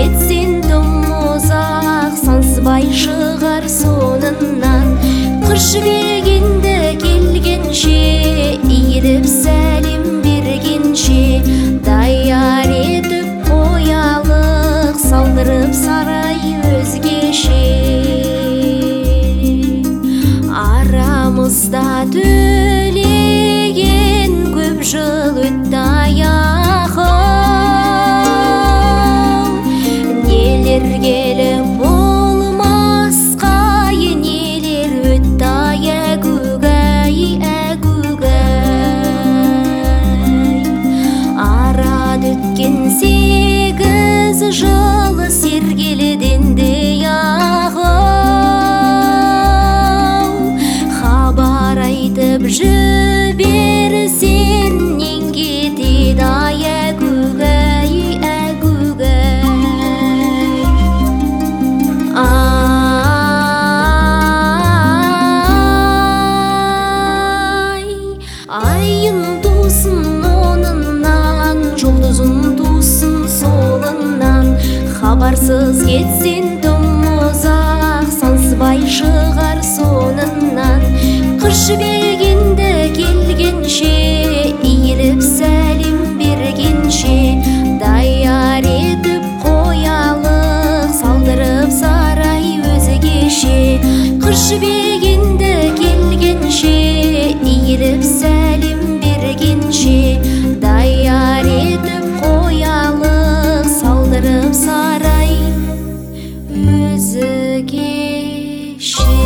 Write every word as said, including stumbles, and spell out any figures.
кетсен тым ұзақ, сансызбай шығар соңынан. Қыш бергенді келгенше, иіліп сәлем бергенше, даяр етіп қоялық, салдырып сарай өзгеше. Арамызда төлеген көп жыл өтті аяғым, нелер келіп болмасқа, нелер өтті әгугай, әгугай. Арада өткен сегіз жыл сергелден де айтып жіберсен, нең кетеді әгугай, әгугай. Ай, айын тусын онынан, жұлдызын тусын солынан. Хабарсыз кетсен тым ұзақ, сансызбай шығар соңынан. Қыш бергенді келгенше, иіліп сәлем бергенше, даяр етіп қоялық, салдырып сарай өзгеше. Қыш бергенді келгенше, иіліп сәлем бергенше, даяр етіп қоялық, салдырып сарай өзгеше.